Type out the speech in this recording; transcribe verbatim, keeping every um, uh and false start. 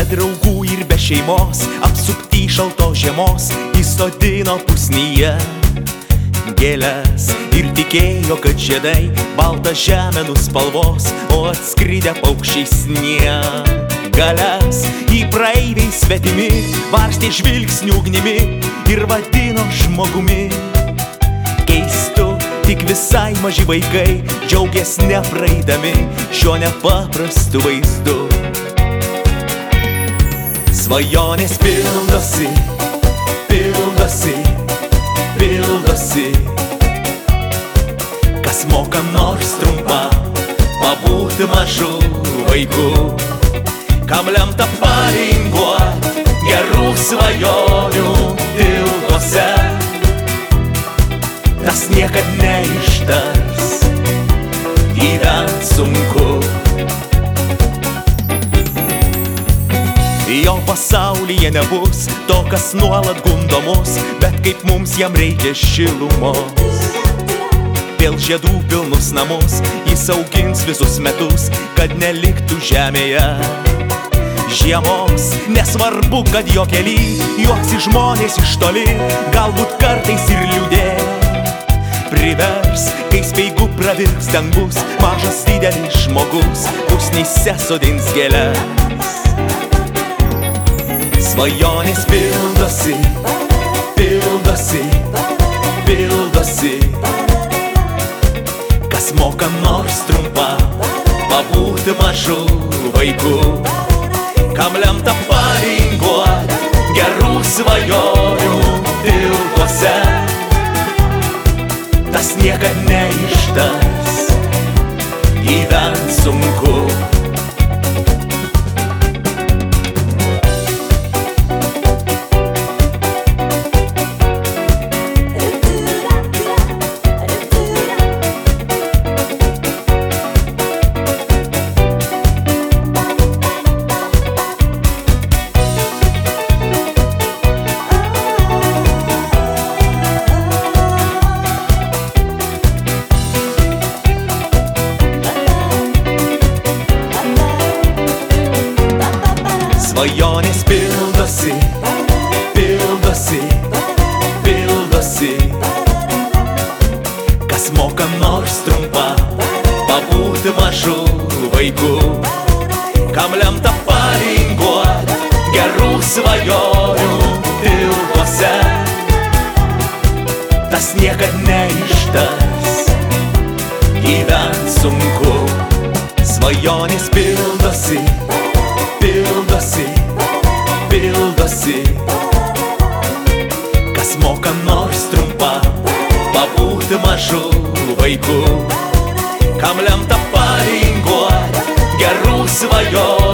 draugų ir be šeimos, apsupti šaltos žiemos, įsodino pusnyje gėles ir tikėjo, kad žiedai baltą žemę nuspalvos, o atskridę paukščiai sniegalės į praeiviai svetimi varstė žvilgsnių ugnimi ir vadino žmogumi. Keistu, tik visai maži vaikai džiaugės nepraeidami šiuo nepaprastu vaizdu. Svajonės pildosi, pildosi, pildosi. Kas moka nors trumpą pabūti mažu vaiku, kam lemta palinguot gerų svajonių tiltuose, tas niekad neištars, gyvent sunku. Jo pasaulyje nebus to, kas nuolat gundo mus, bet kaip mums jam reikia šilumos. Vėl žiedų pilnus namus jis augins visus metus, kad neliktų žemėje žiemos. Nesvarbu, kad jo kely juoksi žmonės iš toli, galbūt kartais ir liūdė privers, kai speigu pravirks dangus, mažas didelis žmogus pusnyse sodins gėles. Svajonės pildosi, pildosi, pildosi. Kas moka nors trumpą pabūti mažu vaiku, kam lemta palinguot gerų svajonių tiltuose, tas niekad neištars, gyvent sunku. Svajonės pildosi, pildosi, pildosi. Kas moka nors trumpą pabūti mažu vaiku, kam lemta palinguot gerų svajonių tiltuose, tas niekad neištars, gyvent sunku. Svajonės pildosi, pildosi, pildosi. Kas moka nors trumpą pabūti mažu vaiku, kam lemta palinguot gerų svajonių